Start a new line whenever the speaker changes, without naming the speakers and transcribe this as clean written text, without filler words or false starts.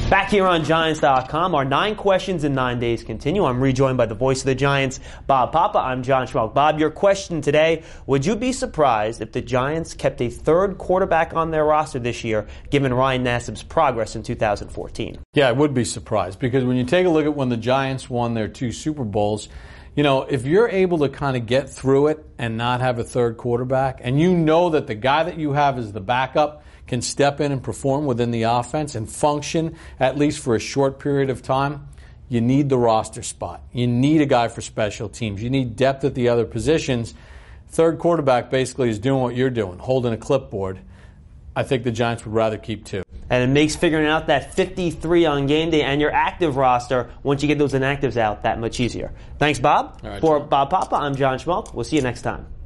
Back here on Giants.com, our 9 questions in 9 days continue. I'm rejoined by the voice of the Giants, Bob Papa. I'm John Schmeelk. Bob, your question today, would you be surprised if the Giants kept a third quarterback on their roster this year, given Ryan Nassib's progress in 2014?
Yeah, I would be surprised, because when you take a look at when the Giants won their 2 Super Bowls, you know, if you're able to kind of get through it and not have a third quarterback, and you know that the guy that you have is the backup, can step in and perform within the offense and function at least for a short period of time, you need the roster spot. You need a guy for special teams. You need depth at the other positions. Third quarterback basically is doing what you're doing, holding a clipboard. I think the Giants would rather keep 2.
And it makes figuring out that 53 on game day and your active roster, once you get those inactives out, that much easier. Thanks, Bob.
All right,
For
John.
Bob Papa, I'm John Schmeelk. We'll see you next time.